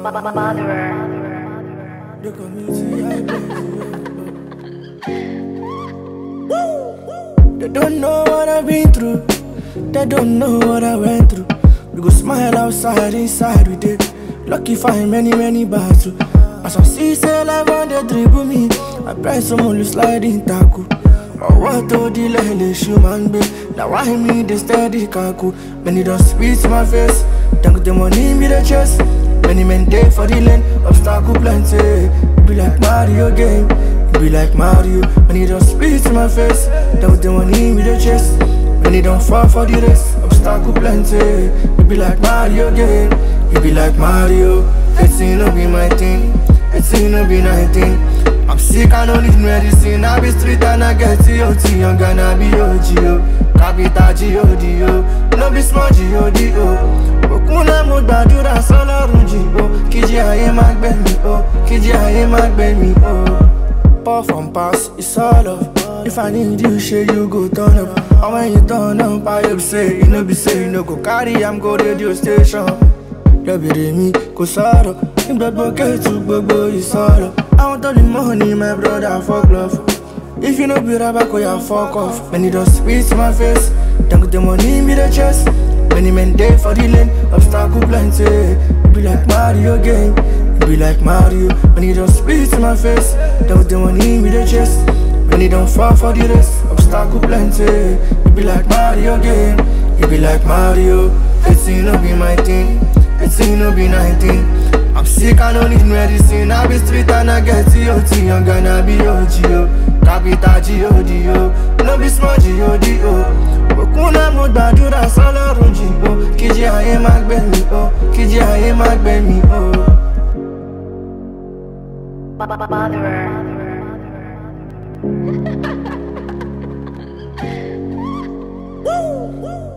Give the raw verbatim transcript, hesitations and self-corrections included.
The community I belong. They don't know what I've been through. They don't know what I went through. We go smile outside, inside we did. Lucky find many, many battles. As I see say life on the dribble me, I pray someone will slide in tackle. Or what to delay the shoe man be. Now why me the steady kaku? Many don't speak to my face. Thank the money me the chest. Many men day for the lane, obstacle plenty. It be like Mario game, it be like Mario. Many don't speak to my face. Thank the money me the chest. Many don't fall for the race, obstacle plenty. It be like Mario game, it be like Mario. eighteen no be my thing, eighteen no be nineteen. I'm sick, I don't need medicine. I be street and I get T O T. I'm gonna be O G O, capital G O D O. No be small G O D O. Okuna mo gbàdúrà sọ́lọ́run jì o. Kíjì ayé má gbé mi o, kíjì ayé má gbé mi o. Pour from pass, it's all off. If I need you, shit, you go turn up. And when you turn up, I hope say, you know be say, you know go carry, I'm go radio station. You be me, go sorrow. In blood bucket to gbogbo is sorrow. I want all the money, my brother, fuck love. If you know be rabba, go ya fuck off. Many don't spit to my face. Thank the money, me the chest. Many men day for the lane, obstacle plenty. It be like Mario game, it be like Mario. Many don't spit to my face. Thank the money, me the chest. Many don't fall for the race, obstacle plenty. It be like Mario game, it be like Mario. eighteen no be my thing, eighteen no be nineteen. I'm sick, I don't need medicine. I be street and I get T O T. I'm gonna be O G O, capital G O D O. No be small G O D O. Okuna mo gbàdúrà sọ́lọ́run jì o. Kíjì ayé má gbé mi o, kíjì ayé má gbé mi o.